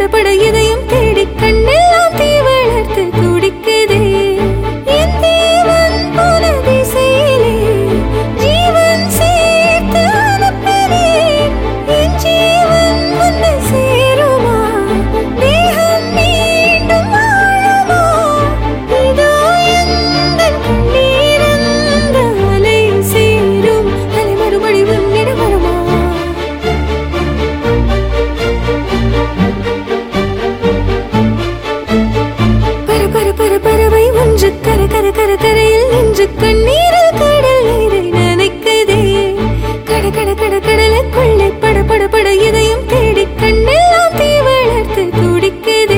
பட இதயம் தேடி கண்ணெல்லாம் தீ வளர்த்து துடிக்குதே என் தேவன் போன திசையிலே ஜீவன் சேர்த்து அனுப்பினேன் என் ஜீவன் முன்ன சேருமா தேகம் மீண்டும் வாழுமா இதோ எந்தன் கண்ணீரந்த அலை சேரும் அலை மறுபடி உன்னிடம் வருமா பறவை ஒன்று கரையில் நின்று கண்ணீரில் கடல் நீரை நனைக்குதே கடலுக்குள்ளே பட இதயம் தேடி கண்ணெல்லாம் தீ வளர்த்து துடிக்குதே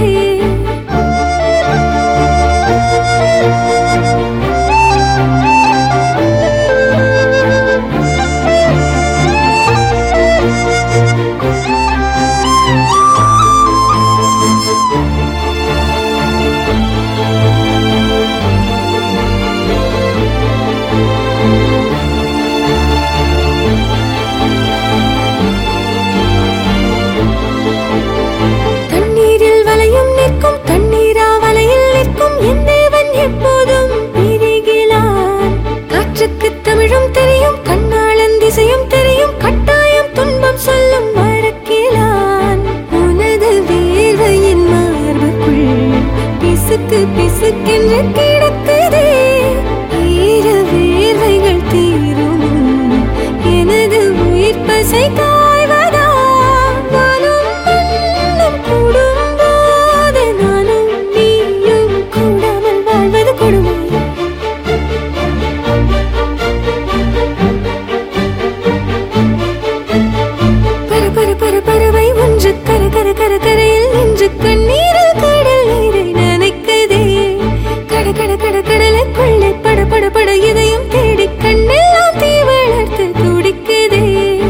தண்ணீரில் வலையும் நிற்கும் தண்ணீரா வலையில் நிற்கும் என் தேவன் எப்போதும் பிரிகிறான் காற்றுக்கு தமிழும் தெரியும் கண்ணாளன் திசையும் தெரியும் கட்டாயம் துன்பம் சொல்லும் மறக்கிறான் உனது வேர்வையின் மார்புக்குள் பிசுக்கு பிசுக்கென்று கிடக்குதே ஈர வேர்வைகள் தீரும் எனது உயிர் பசை காய்வதா நானும் மண்ணும் கூடும்போது நானும் நீயும் கூடாமல் வாழ்வது கொடுமை பறவை ஒன்று கரையில் நின்று கண்ணீரில் கடல் நீரை நனைக்குதே கடலுக்குள்ளே பட இதயம் தேடி கண்ணெல்லாம் தீ வளர்த்து துடிக்குதே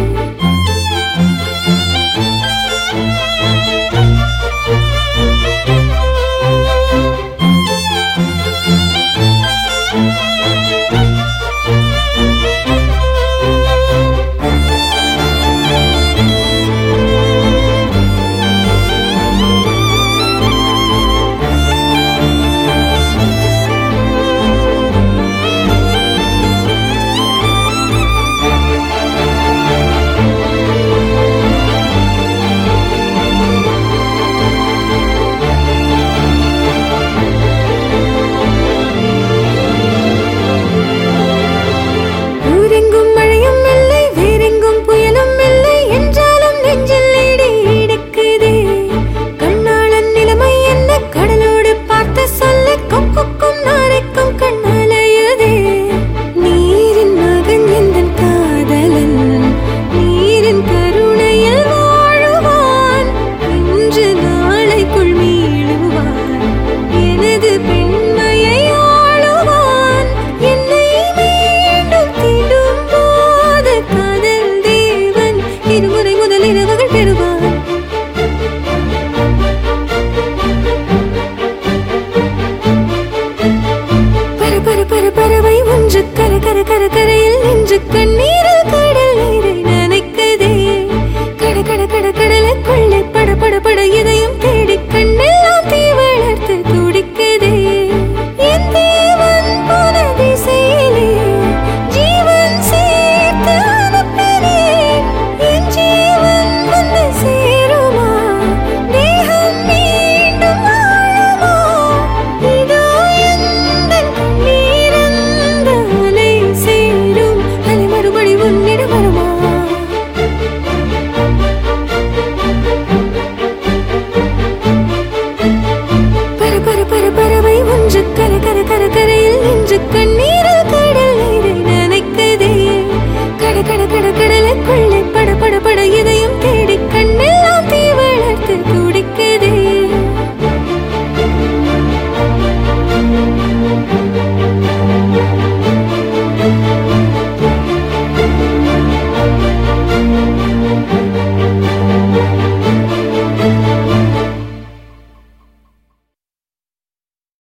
ஊரெங்கும் மழையும் இல்லை வேறெங்கும் புயலும் இல்லை என்றாலும் நெஞ்சில் இடி இடிக்குதே கண்ணாளன் நிலைமை என்ன கடலோடு பார்த்து சொல்ல கொக்கும் நாரைக்கும் கண்ணாலையுதே நீரின் மகன் எந்தன் காதலன் நீரின் கருணையில் வாழுவான் இன்று நாளைக்குள் மீளுவான் எனது பெண்மையை ஆளுவான் என்னை மீண்டும் தீண்டும் போது காதல் தேவன் இருமுறை முதல் இரவுகள் பெறுவான் பறவை ஒன்று கரையில் நின்று கண்ணீரில் கடல் நீரை நனைக்குதே கடலுக்குள்ளே பட இதயம்